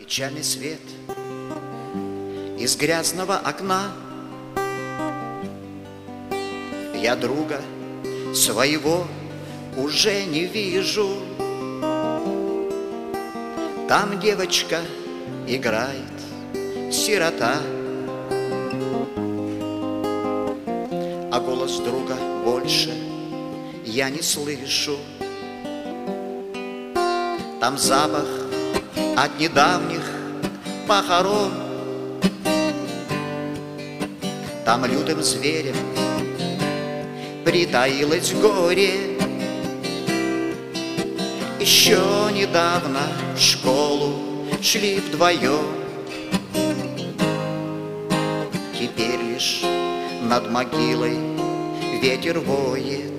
Печальный свет из грязного окна. Я друга своего уже не вижу. Там девочка играет, сирота, а голос друга больше я не слышу. Там запах от недавних похорон. Там лютым зверем притаилось горе. Еще недавно в школу шли вдвоем. Теперь лишь над могилой ветер воет.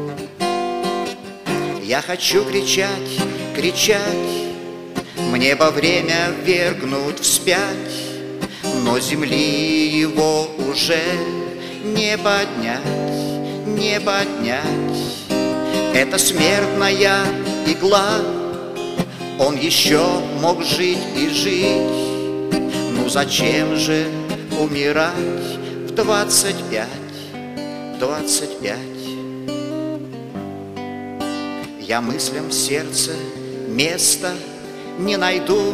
Я хочу кричать, кричать, мне во время ввергнуть вспять, но земли его уже не поднять, не поднять. Это смертная игла, он еще мог жить и жить. Ну зачем же умирать в 25, 25? Я мыслям в сердце места не найду.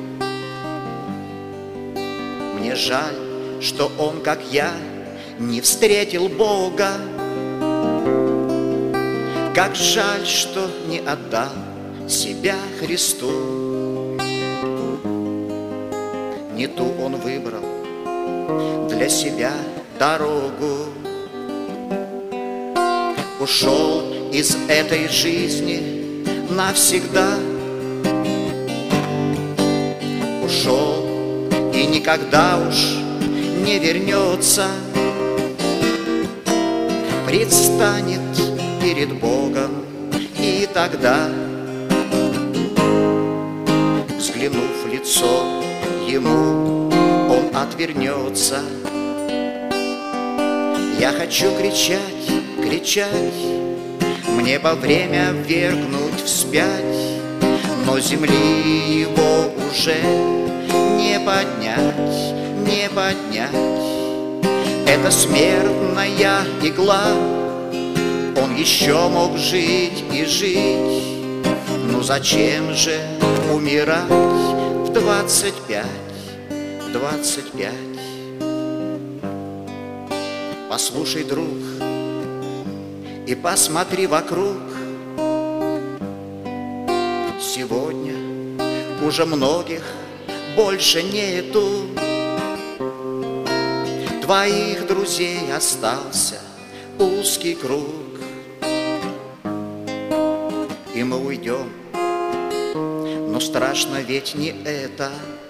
Мне жаль, что он, как я, не встретил Бога. Как жаль, что не отдал себя Христу. Не ту он выбрал для себя дорогу. Ушел из этой жизни навсегда. Ушел и никогда уж не вернется. Предстанет перед Богом, и тогда, взглянув в лицо ему, он отвернется. Я хочу кричать, кричать, мне во время ввергнуть вспять, но земли его уже не поднять, не поднять. Это смертная игла, он еще мог жить и жить. Ну зачем же умирать в 25, 25? Послушай, друг, и посмотри вокруг. Сегодня уже многих больше нету. Твоих друзей остался узкий круг. И мы уйдем, но страшно ведь не это.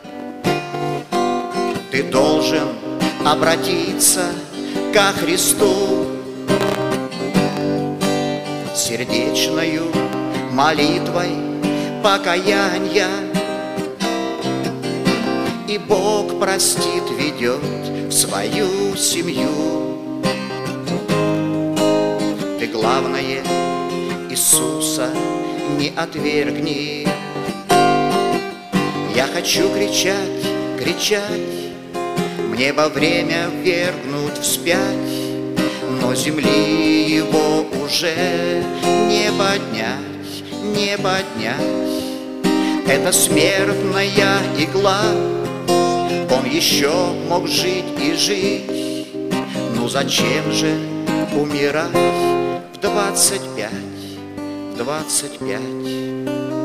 Ты должен обратиться ко Христу сердечною молитвой покаяния, и Бог простит, ведет в свою семью. Ты, главное, Иисуса не отвергни. Я хочу кричать, кричать, мне во время ввергнуть вспять, но земли его уже не поднять, не поднять. Это смертная игла, он еще мог жить и жить. Ну зачем же умирать в 25, 25?